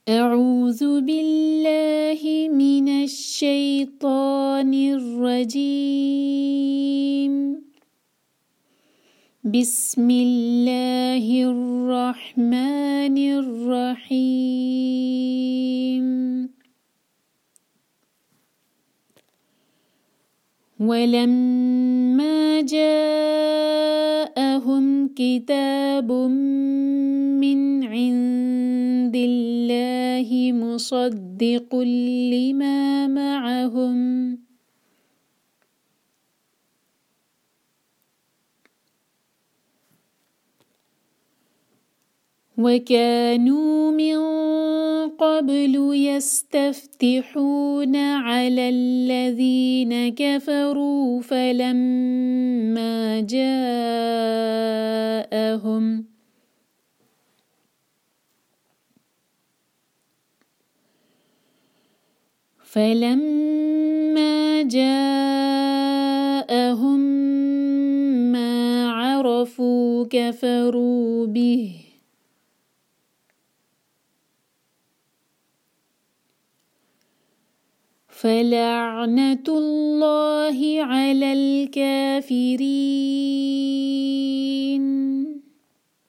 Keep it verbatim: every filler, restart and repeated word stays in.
أعوذ بالله من الشيطان الرجيم بسم الله الرحمن الرحيم ولما جاءهم كتاب من عند الله مصدق لما معهم وكانوا من قبل يستفتحون على الذين كفروا فلما جاءهم فلما جاءهم ما عرفوا كفروا به فلعنة الله على الكافرين